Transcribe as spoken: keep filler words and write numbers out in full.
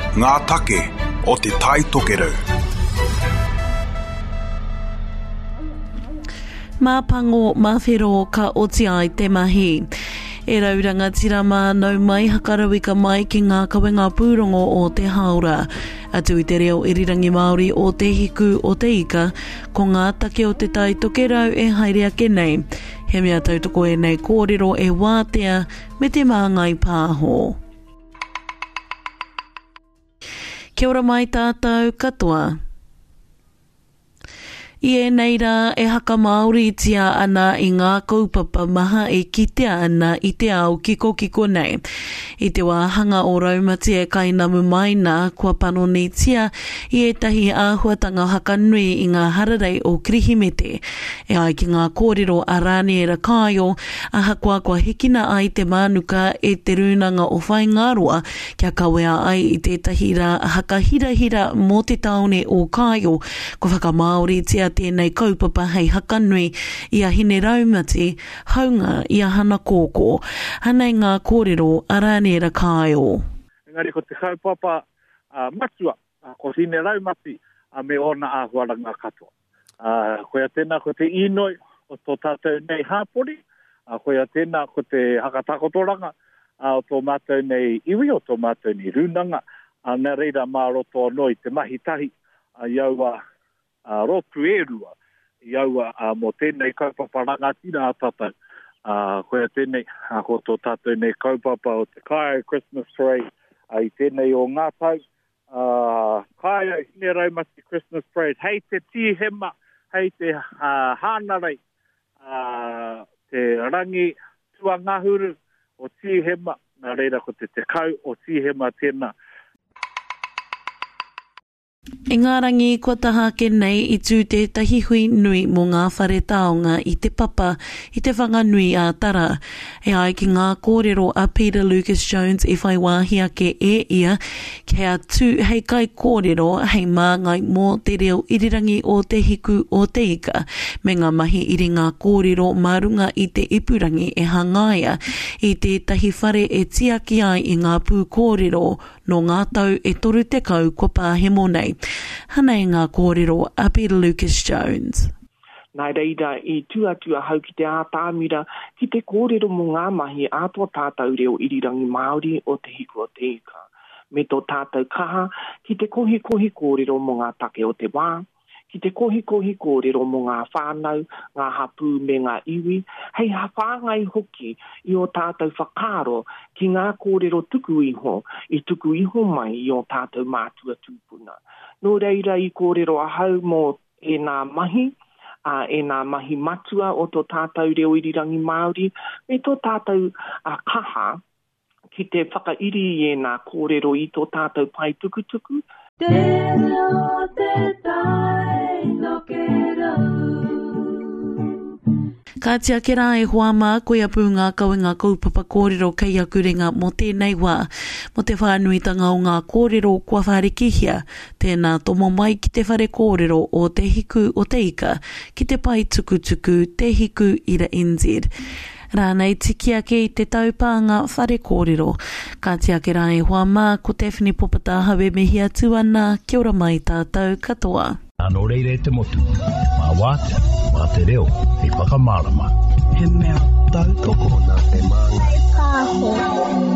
ngā take o te tai tokerau. Māpango mawhero ka oti ai te mahi. E rauranga tirama nau mai hakarawika mai ki ngā kawenga pūrongo o te haura. Atu i te reo irirangi Māori o te hiku o te ika, ko ngā take o te tai tokerau e haere ake nei. He mea tautoko e nei kōrero e wātea me te māngai pāho. Kia ora mai tātou katoa. I e nei rā e haka Māori tia ana i ngā kaupapa maha e kitea ana i te ao kiko kiko nei. I te wāhanga o Raumati e kainamu mai nā kua panoni tia i e tahi āhuatanga haka nui i ngā hararei o Kirihimete. E ai ki ngā kōrero a Rāne e Rakaio, a hakua kua hikina ai te mānuka e te runanga o Whaingaroa, kia kawea ai i te tahi rā a haka hira hira mō te taone o Kaio, ko whaka Māori tia tēnei kaupapa hei hakanui i a hine Raumati, haunga i a hana kōkō. Hanei ngā kōrero a Rāne Rakaio. Engari ko te kaupapa uh, matua, uh, ko hine Raumati, a uh, me ona a huaranga katoa. Uh, koia tēnā ko te inoi o tō tātou nei hāpori, uh, koia tēnā ko te hakatakotoranga uh, o tō mātou nei iwi, o tō mātou nei runanga, uh, nā reira mā roto noi te mahi tahi, uh, iaua Uh, rotu e rua, iaua uh, mō tēnei kaupapa rangatira a tātou. Uh, koea tēnei, uh, ko tō tātou nei kaupapa o te Kaia Christmas Parade, uh, i tēnei o ngā tau. Uh, Kaia hine Raumati Christmas Parade, hei te tihema, hei te uh, hānarei, uh, te rangi tua ngahuru o tihema, nā reira ko te te kau o tihema tēnā. E ngā rangi kua taha ke nei i tū te tahi hui nui mō ngā whare taonga i te papa i te whanganui a tara. E ai ki ngā kōrero a Peter Lucas Jones e whai wāhi ake e ia ki a tū hei kai kōrero hei māngai mō te reo irirangi o te hiku o te ika. Me ngā mahi iri ngā kōrero marunga i te ipurangi e hangaia i te tahi whare e tiaki ai i ngā pū kōrero no ngā tau e toru te kau kua pāhemo nei. Hanei ngā kōrero a Peter Lucas Jones. Nai reira i tuatua hau ki te ātāmira ki te kōrero mō ngā mahi ātua tātou reo irirangi Māori o te hiku o te ika. Me tō tātou kaha ki te kohi kohi kōrero mō ngā take o te wā, ki te kohi kohi kōrero mō ngā whānau, ngā hapū me ngā iwi, hei hawhāngai hoki i o tātou whakaro ki ngā kōrero tuku iho, i tuku iho mai i o tātou mātua tūpuna. Nō reira i kōrero a hau mō e nā mahi, a e nā mahi matua o tō tātou reo irirangi Māori, me tō tātou a kaha ki te whakairi i e nā kōrero i tō tātou pai tukutuku. Te reo te tai tokerau. Ka tia ke rā e hoa mā koe apu ngā kauenga kaupapa kōrero kei a kurenga mō tēnei wā. Mō te whānuitanga o ngā kōrero kua wharekihia, tēnā tomo mai ki te whare kōrero o te hiku o te ika, ki te pai tukutuku te hiku ira N Z. Rānei tiki ake i te taupānga whare kōrero. Ka tia ke rā e hoa mā ko Daphne Popata hawe mehi atu ana, kia ora mai tātou katoa. Anō reire te motu, mā wātea, mā te reo, e whakamārama. He mea tautoko nā te māngai pāho.